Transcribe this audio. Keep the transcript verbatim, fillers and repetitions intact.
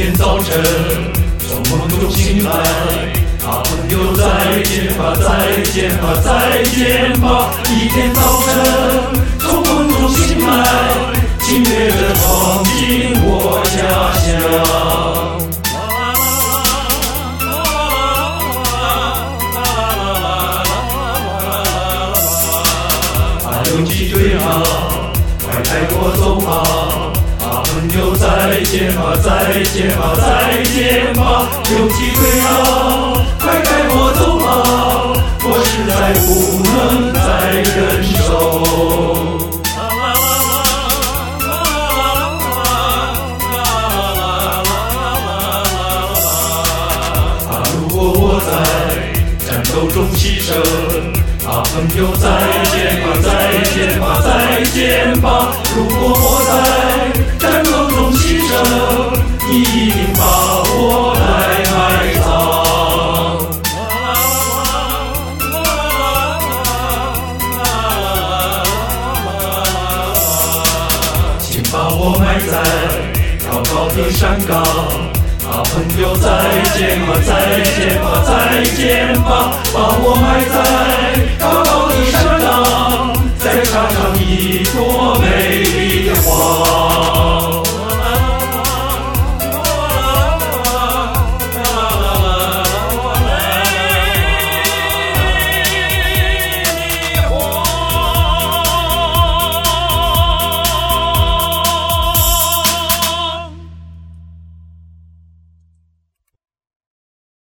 天早晨从梦中醒来，啊朋友再见吧，再见吧，再见吧。一天早晨从梦中醒来，清月的闯进我家乡。啊有几对啊，快带我走吧。啊朋友再见吧，再见吧，再见吧。有几对啊，快带我走吧，我实在不能再忍受。啊如果我在战斗中牺牲，啊朋友再见吧，再见吧，再见吧。如果我在战斗中牺牲，你一定把我来埋葬。请把我埋在高高的山岗。啊朋友再见吧，再见吧，再见吧。把我埋在